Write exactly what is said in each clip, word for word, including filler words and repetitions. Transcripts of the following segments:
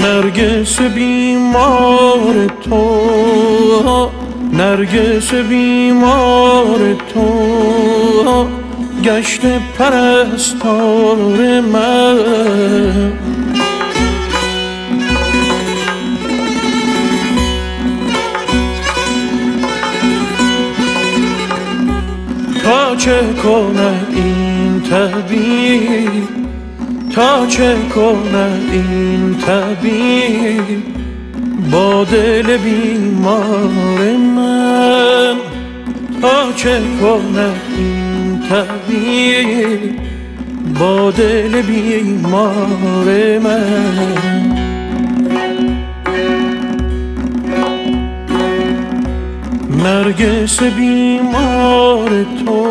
نرگس بیمار تو، نرگس بیمار تو گشت پرستار من. تا چه کنه این طبیب، تا چه کنه این طبیب با دل بیمار من. تا چه کنه این طبیب با دل بیمار من. نرگس بیمار تو،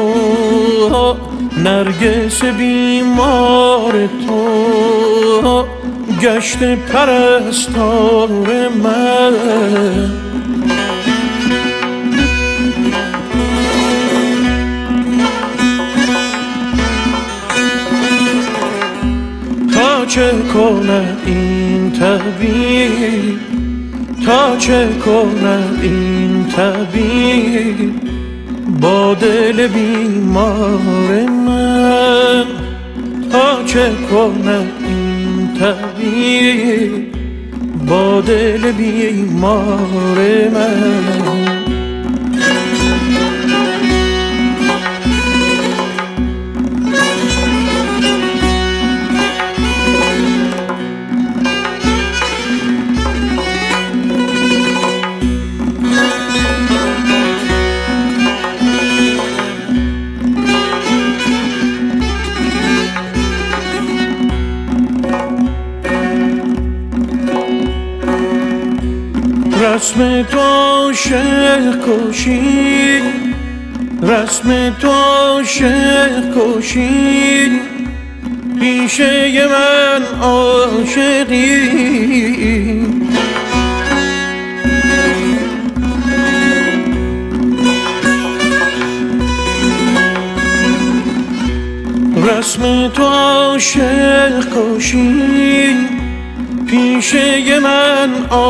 نرگس بیمار تو گشت پرستار من. تا چه کنه این طبیب، تا چه کنه این طبیب با دل بیمار من. تا چه کنه این طبیب با دل بیمار من. رسم تو عاشق کشی، رسم تو عاشق کشی پیشه من عاشقی. رسم تو عاشق کشی پیشه من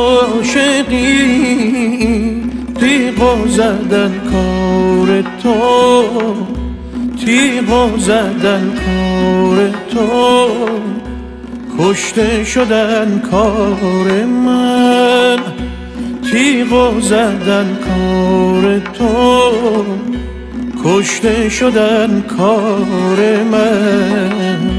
عاشقی. تیغ زدن کار تو، تیغ زدن کار تو کشته شدن کار من. تیغ زدن کار تو کشته شدن کار من.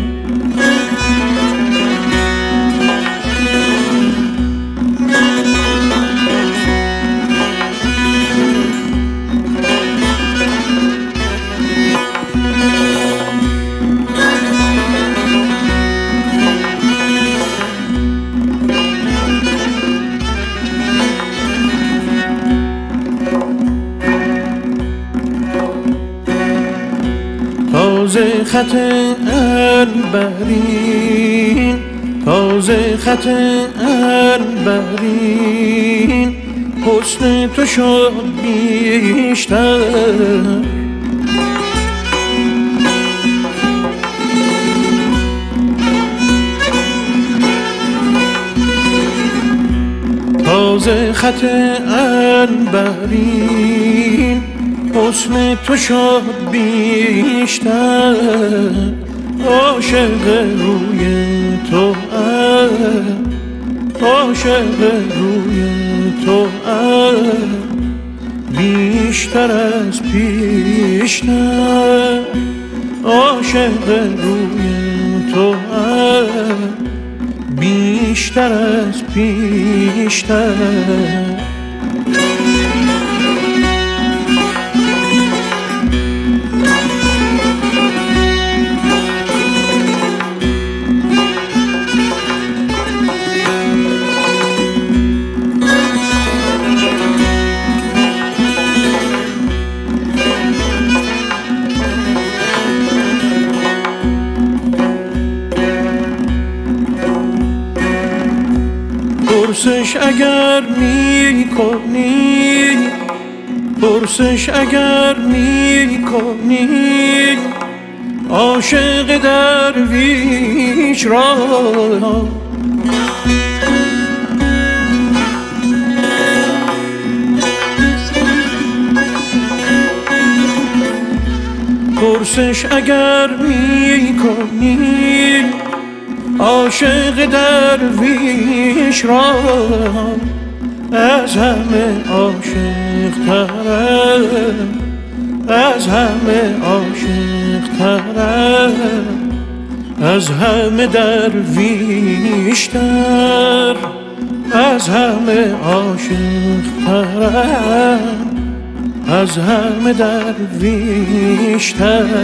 تازه خط عنبرین، تازه خط عنبرین حسن تو شد بیشتر. تازه خط عنبرین حسن تو شد بیشتر. عاشق روی تو، عاشق روی تو بیشتر از پیشتر. عاشق روی تو بیشتر از پیشتر. پرسش اگر می کنی، پرسش اگر می کنی عاشق درویش را پرسش اگر می کنی عاشق درویش را از همه عاشق ترم، از همه عاشق ترم، از همه درویشتر، از همه عاشق ترم، از همه درویشتر.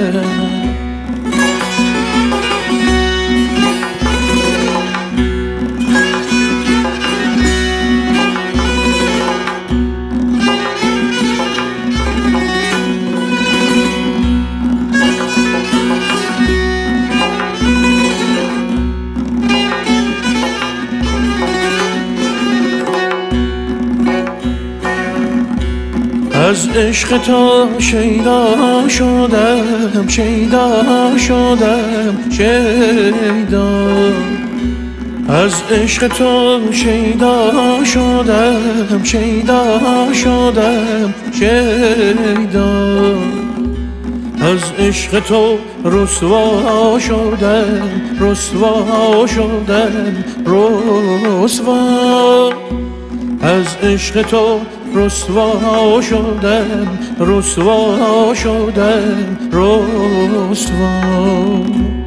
از عشق تو شیدا شدم، شیدا شدم، شیدا. از عشق تو شیدا شدم، شیدا شدم، شیدا. از عشق تو رسوا شدم، رسوا شدم، رسوا. از عشق تو رسوا شدم، رسوا شدم، رسوا.